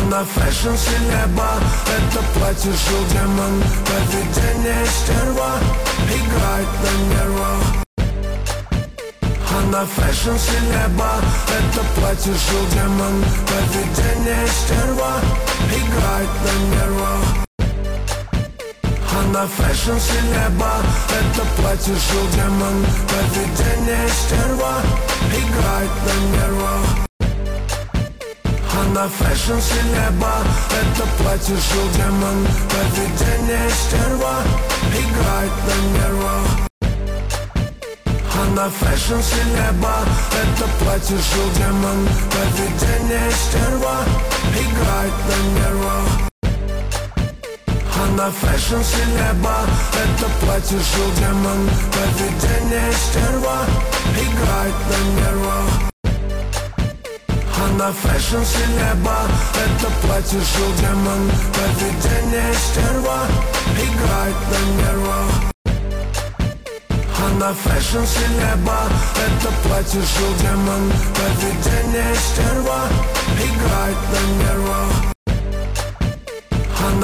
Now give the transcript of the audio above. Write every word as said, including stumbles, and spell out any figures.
Она фэшн селеба, это платье шил демон, поведение стерва, играет на нервах. Она фэшн селеба, это платье шил демон, поведение стерва, играет на нервах. Она фэшн селеба, это платье шил демон, поведение стерва, играет на нервах. Она фэшн селеба, это платье шил демон, поведение стерва, играет на нервах. Она фэшн селеба, это платье шил демон, поведение стерва, играет на нервах. Она фэшн селеба, это платье шил демон, поведение стерва, играет на нервах. Она фэшн селеба, это платье шил демон, поведение стерва, играет на нервах. Она фэшн селеба, это платье шил демон, поведение